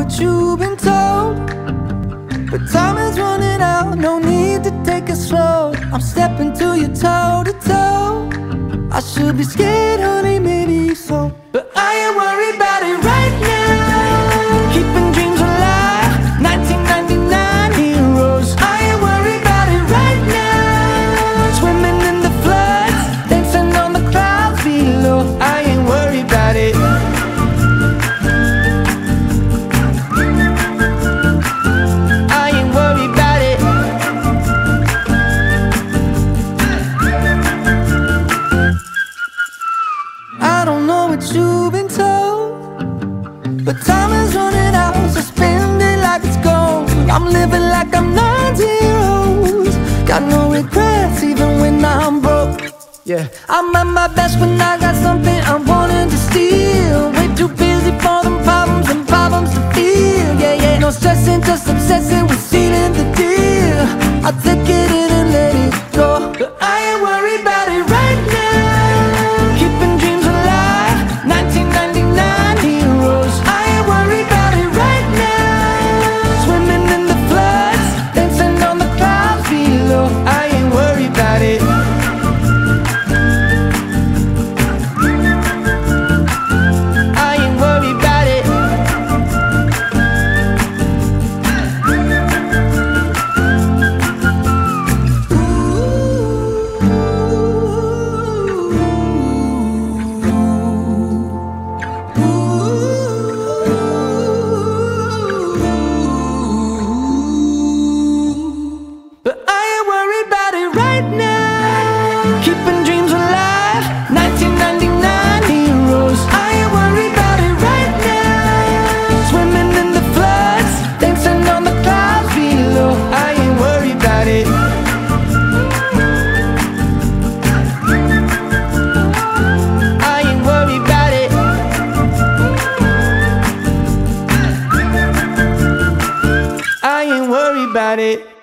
what you've been told, but time is running out, no need to take it slow. I'm stepping to you toe to toe. I should be scared, honey, maybe so, but I ain't worried about it right now. Keeping dreams alive, 1999 heroes. I ain't worried about it right now. Swimming in the floods, dancing on the clouds below. I ain't worried about it. I ain't worried about it. I don't know what you've been told, but time is running out, so spend it like it's gold. I'm living like I'm 9 zeros. Got no regrets even when I'm broke. Yeah, I'm at my best when I got something I'm wanting to steal. Way too busy for them problems and problems to feel. Yeah, yeah, no stressing, just obsessing with sealing the deal. I'll take it in and let it go, but I ain't worried about it right now. Keeping dreams alive, 1999 heroes. I ain't worried about it right now. Swimming in the floods, dancing on the clouds below. I ain't worried about it. I ain't worried about it. But I ain't worried about it right now. Keeping dreams alive, 1999 heroes. I ain't worried about it right now. Swimming in the floods, dancing on the clouds below. I ain't worried about it. I ain't worried about it. I ain't worried about it.